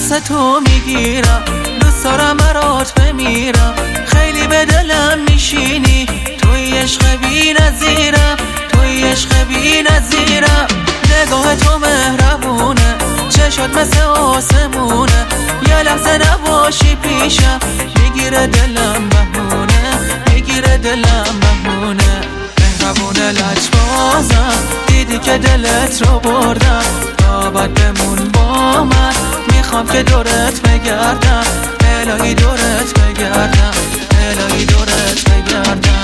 دست تو میگیرم، دوست دارم برات بمیرم، خیلی به دلم میشینی، توی عشق بی نظیرم، توی عشق بی نظیرم. نگاه تو مهربونه، چشات مثل آسمونه، یه لحظه نباشی پیشم میگیره دلم بهونه، میگیره دلم بهونه. مهربونه لجبازم، دیدی که دلت رو بردم، تا بعد بمون با من، میخوام که دورت بگردم، الهی دورت بگردم، الهی دورت بگردم.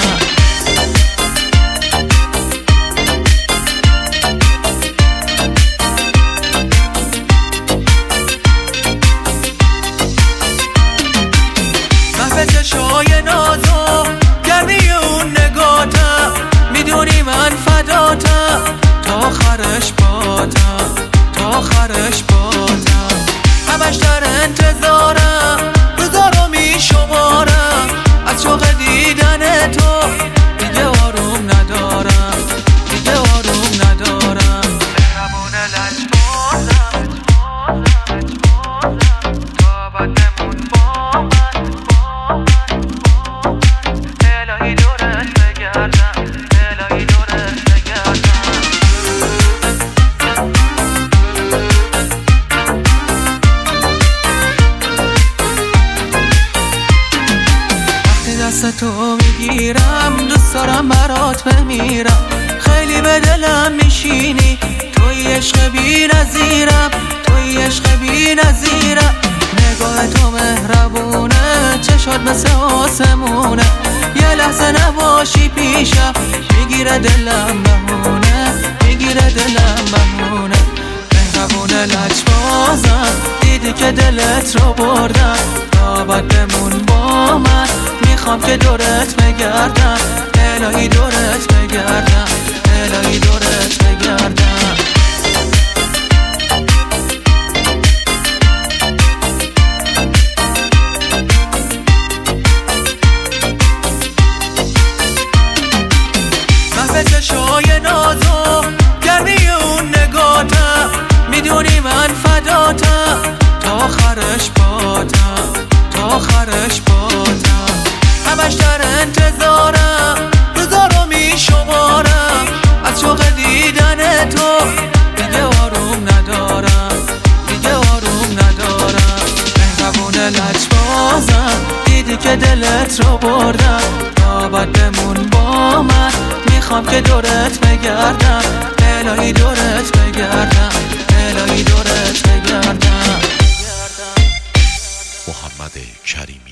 چشای نازو گرمی اون نگاتم، میدونی من فداتم، تا آخرش باتم، تا آخرش باتم. همش در انتظارم، روزا رو میشمارم، از شوق دیدن تو دیگه آروم ندارم، دیگه آروم ندارم. مهربونه لجبازم، تا بعد بمون با من، الهی دورت بگردم، الهی دورت بگردم. وقتی دست تو میگیرم، دوست دارم برات بمیرم، خیلی به دلم میشینی، توی عشق بی نظیرم، توی عشق بی نظیرم. نگاه تو مهربونه، چشات مثل آسمونه، یه لحظه نباشی پیشم میگیره دلم بهونه، میگیره دلم بهونه. مهربونه لجبازم، دیدی که دلت رو بردم، تا بعد بمون با من، میخوام که دورت بگردم، الهی دورت بگردم، الهی دورت بگردم. چشای نازو گرمی اون نگاتم، میدونی من فداتم، تا آخرش باتم، تا آخرش باتم. همش در انتظارم، روزا رو میشمارم، از شوق دیدن تو دیگه آروم ندارم، دیگه آروم ندارم. مهربونه لجبازم، دیدی که دلت رو بردم، تا بعد بمون با من، میخوام که دورت بگردم، الهی دورت بگردم، الهی دورت بگردم. محمد کریمی.